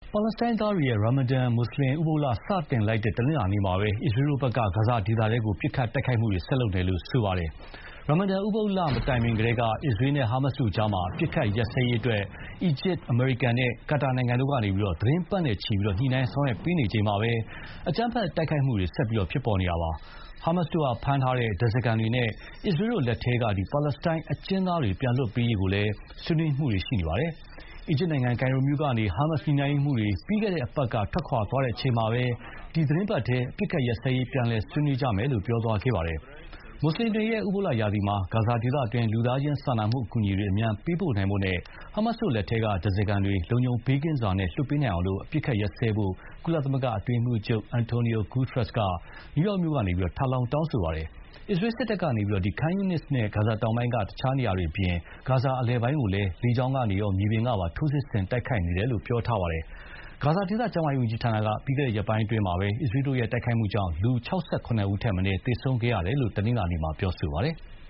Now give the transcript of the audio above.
ပါလက်စတိုင်းသားတွေရဲ့ ရာမာဒန်မွတ်ဆလင်ဥပုသ်လစတင်လိုက်တဲ့တနင်္လာနေ့မှာပဲအစ္စရေးတို့ဘက်ကဂါဇာဒေသထဲကိုပစ်ခတ်တိုက်ခိုက်မှုတွေဆက်လုပ်တယ်လို့ဆိုပါတယ်။ရာမာဒန်ဥပုသ်လမတိုင်မီကတည်းကအစ္စရေးနဲ့ဟာမတ်စ်တို့ကြားမှာပစ်ခတ်ရပ်စဲရေးအတွက်အီဂျစ်၊အမေရိကန်နဲ့ကာတာနိုင်ငံတို့ကနေသတင်းပတ်နဲ့ချီညှိနှိုင်းဆောင်ရွက်ပေးနေချိန်မှာပဲအကြမ်းဖက်တိုက်ခိုက်မှုတွေဆက်ဖြစ်ပေါ်နေတာပါ။ဟာမတ်စ်တို့ဖမ်းထားတဲ့ဓားစာခံတွေနဲ့အစ္စရေးတို့လက်ထဲကပါလက်စတိုင်းအကျဉ်းသားတွေပြန်လွှတ်ပေးရေးကိုလည်းဆွေးနွေးမှုတွေရှိနေပါတယ်။အီဂျစ်နိုင်ငံကိုင်ရိုမြို့ကနေဟာမတ်စ်ညှိနှိုင်းရေးမှူးတွေပြီးခဲ့တဲ့အပတ်ကထွက်ခွာသွားချိန်မှာပဲဒီသီတင်းပတ်ထဲအပစ်အခတ်ရပ်စဲရေးပြန်လည်ဆွေးနွေးကြမယ်လို့ပြောသွားခဲ့ပါတယ်။မွတ်ဆလင်တွေရဲ့ဥပုသ်လရာသီမှာဂါဇာဒေသတွင်းလူသားချင်းစာနာမှုအကူအညီတွေအမြန်ပေးပို့နိုင်ဖို့နဲ့ဟာမတ်စ်တို့လက်ထဲကဓားစာခံတွေလုံခြုံဘေးကင်းစွာနဲ့လွှတ်ပေးနိုင်အောင်အပစ်အခတ်ရပ်စဲဖို့ကုလသမဂ္ဂအတွင်းရေးမှူးချုပ် Antonio Guterres ကနယူးယောက်မြို့ကနေထပ်လောင်းတောင်းဆိုပါတယ်။အစ္စရေးစစ်တပ်ကနေKhan Younisနဲ့ဂါဇာတောင်ပိုင်းကတခြားနေရာတွေအပြင်ဂါဇာအလယ်ပိုင်းကိုလည်းလေကြောင်းကနေရောမြေပြင်ကပါထိုးစစ်ဆင်တိုက်ခိုက်နေတယ်လို့ပြောထားပါတယ်။ဂါဇာဒေသကျန်းမာရေးဝန်ကြီးဌာနကပြီးခဲ့တဲ့ရက်ပိုင်းအတွင်းအစ္စရေးတို့ရဲ့တိုက်ခိုက်မှုကြောင့်လူ 68 ဦးထက်မနည်းသေဆုံးခဲ့ရတယ်လို့တနင်္လာနေ့မှာပြောပါတယ်။